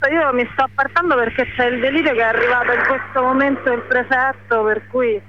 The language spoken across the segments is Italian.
io mi sto appartando perché c'è il delirio che è arrivato in questo momento il prefetto, per cui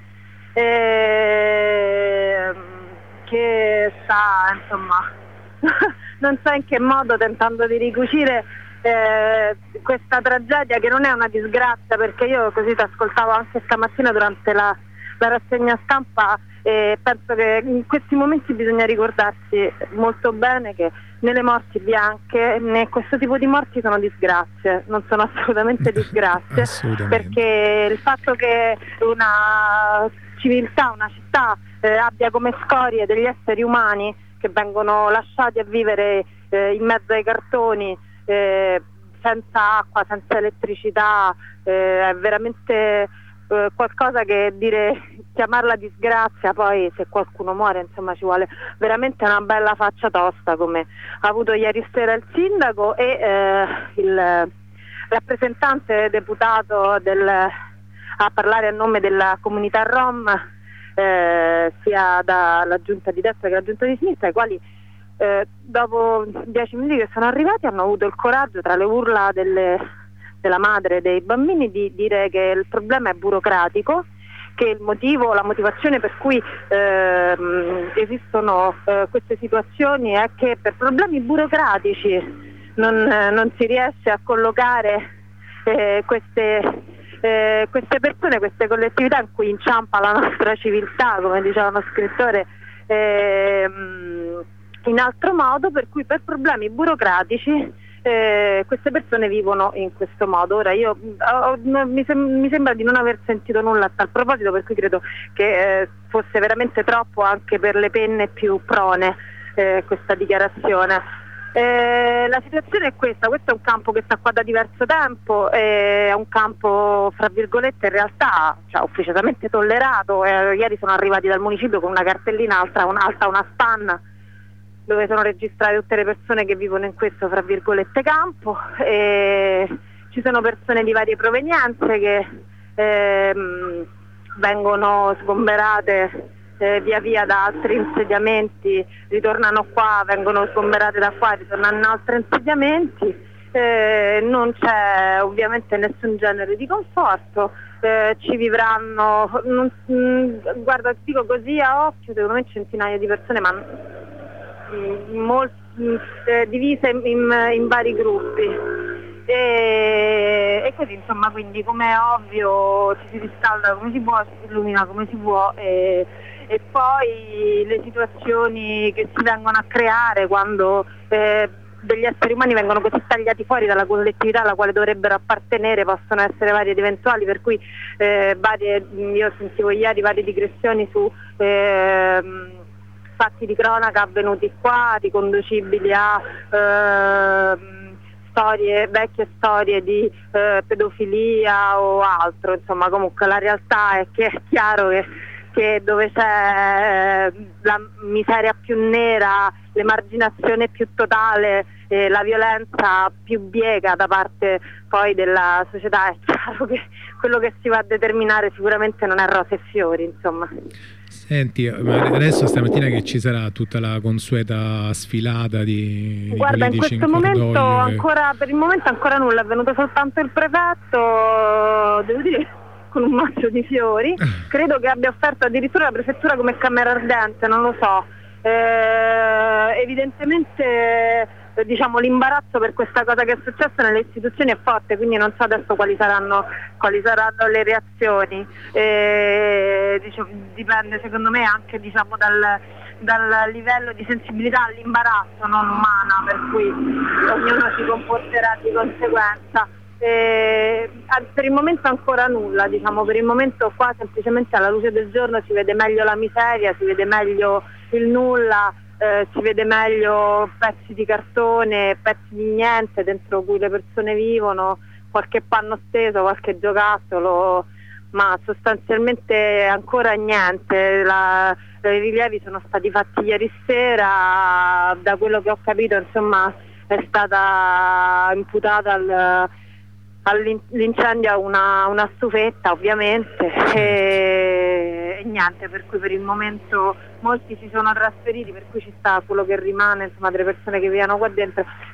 che sta, insomma, non so in che modo, tentando di ricucire questa tragedia che non è una disgrazia, perché io così ti ascoltavo anche stamattina durante la rassegna stampa e penso che in questi momenti bisogna ricordarsi molto bene che né le morti bianche né questo tipo di morti sono disgrazie, non sono assolutamente disgrazie. Assolutamente. Perché il fatto che una civiltà, una città abbia come scorie degli esseri umani che vengono lasciati a vivere in mezzo ai cartoni, senza acqua, senza elettricità, è veramente qualcosa che chiamarla disgrazia, poi se qualcuno muore insomma ci vuole veramente una bella faccia tosta, come ha avuto ieri sera il sindaco e il rappresentante deputato a parlare a nome della comunità rom, sia dalla giunta di destra che dalla giunta di sinistra, i quali dopo 10 minuti che sono arrivati hanno avuto il coraggio, tra le urla della madre dei bambini, di dire che il problema è burocratico, che la motivazione per cui esistono queste situazioni è che per problemi burocratici non si riesce a collocare queste persone, queste collettività in cui inciampa la nostra civiltà, come diceva uno scrittore, in altro modo, per cui per problemi burocratici queste persone vivono in questo modo. Ora io mi sembra di non aver sentito nulla a tal proposito, per cui credo che fosse veramente troppo anche per le penne più prone questa dichiarazione. La situazione è questa, questo è un campo che sta qua da diverso tempo, è un campo fra virgolette in realtà ufficiosamente tollerato. Ieri sono arrivati dal municipio con una cartellina alta una spanna dove sono registrate tutte le persone che vivono in questo fra virgolette campo, e ci sono persone di varie provenienze che vengono sgomberate via via da altri insediamenti, ritornano qua, vengono sgomberate da qua, ritornano in altri insediamenti, non c'è ovviamente nessun genere di conforto, ci vivranno, guarda, dico così a occhio, secondo me centinaia di persone, ma divise in vari gruppi, e così insomma, quindi come è ovvio ci si riscalda come si può, ci si illumina come si può, e poi le situazioni che si vengono a creare quando degli esseri umani vengono così tagliati fuori dalla collettività alla quale dovrebbero appartenere possono essere varie ed eventuali, per cui io sentivo ieri varie digressioni su fatti di cronaca avvenuti qua, riconducibili a vecchie storie di pedofilia o altro. Insomma, comunque la realtà è che è chiaro che dove c'è la miseria più nera, l'emarginazione più totale, la violenza più biega da parte poi della società, è chiaro che quello che si va a determinare sicuramente non è rose e fiori, insomma. Senti, adesso stamattina che ci sarà tutta la consueta sfilata di Guarda, politici in questo momento cordoglio per il momento ancora nulla, è venuto soltanto il prefetto, devo dire, con un mazzo di fiori. Credo che abbia offerto addirittura la prefettura come camera ardente, non lo so. Evidentemente diciamo l'imbarazzo per questa cosa che è successa nelle istituzioni è forte, quindi non so adesso quali saranno le reazioni. Dipende secondo me anche dal livello di sensibilità all'imbarazzo non umana, per cui ognuno si comporterà di conseguenza. Per il momento ancora nulla, per il momento qua semplicemente alla luce del giorno si vede meglio la miseria, si vede meglio il nulla, si vede meglio pezzi di cartone, pezzi di niente dentro cui le persone vivono, qualche panno steso, qualche giocattolo, ma sostanzialmente ancora niente. I rilievi sono stati fatti ieri sera, da quello che ho capito insomma è stata imputata all'incendio una stufetta ovviamente, e niente, per cui per il momento molti si sono trasferiti, per cui ci sta quello che rimane, insomma, delle persone che vivono qua dentro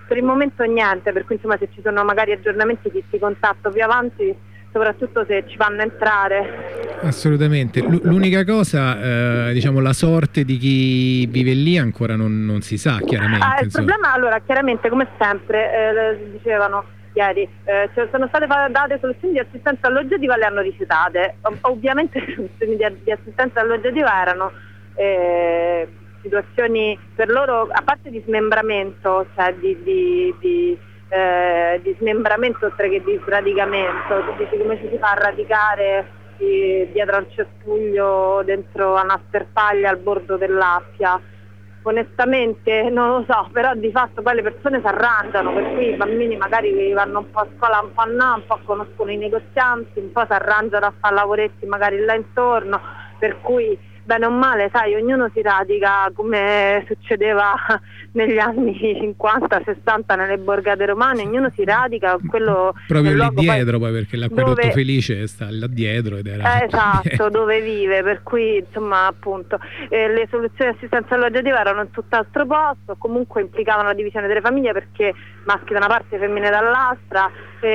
per il momento niente, per cui insomma se ci sono magari aggiornamenti ti contatto più avanti, soprattutto se ci fanno entrare. Assolutamente. L'unica cosa, diciamo, la sorte di chi vive lì ancora non si sa, chiaramente. Il problema, allora, chiaramente, come sempre, dicevano ieri, sono state date soluzioni di assistenza alloggiativa, le hanno rifiutate. Ovviamente le soluzioni di assistenza alloggiativa erano situazioni per loro, a parte di smembramento, cioè di smembramento oltre che di sradicamento. Tu dici come ci si fa a radicare dietro a un cespuglio dentro a una sterpaglia al bordo dell'Appia? Onestamente non lo so, però di fatto poi le persone si arrangiano, per cui i bambini magari vanno un po' a scuola, un po' no, un po' conoscono i negozianti, un po' si arrangiano a fare lavoretti magari là intorno, per cui bene o male, sai, ognuno si radica come succedeva negli anni 50-60 nelle borgate romane, ognuno si radica quello proprio lì dietro, poi perché l'acquedotto Felice sta là dietro ed era esatto, dove vive, per cui insomma appunto le soluzioni di assistenza alloggiativa erano in tutt'altro posto, comunque implicavano la divisione delle famiglie perché maschi da una parte e femmine dall'altra,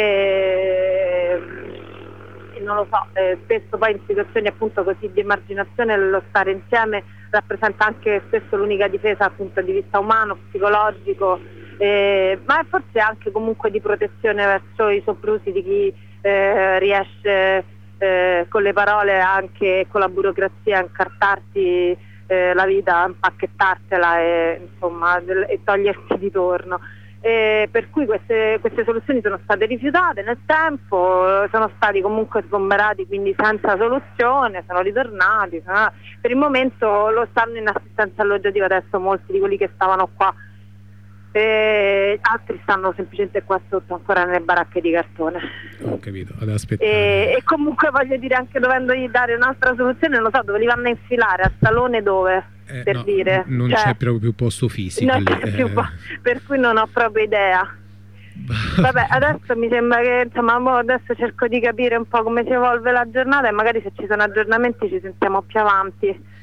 non lo so, spesso poi in situazioni appunto così di emarginazione lo stare insieme rappresenta anche spesso l'unica difesa dal punto di vista umano, psicologico, ma forse anche comunque di protezione verso i soprusi di chi riesce con le parole anche con la burocrazia a incartarti la vita, impacchettartela e toglierti di torno. Per cui queste soluzioni sono state rifiutate nel tempo, sono stati comunque sgomberati, quindi senza soluzione, sono ritornati. Per il momento lo stanno in assistenza alloggiativa adesso molti di quelli che stavano qua, altri stanno semplicemente qua sotto ancora nelle baracche di cartone. Ho capito, ad aspettare. E comunque voglio dire, anche dovendogli dare un'altra soluzione, non lo so, dove li vanno a infilare, a Salone dove? Per no, dire, non c'è proprio più posto fisico non lì, c'è più per cui non ho proprio idea. Vabbè, adesso mi sembra che insomma adesso cerco di capire un po' come si evolve la giornata e magari se ci sono aggiornamenti ci sentiamo più avanti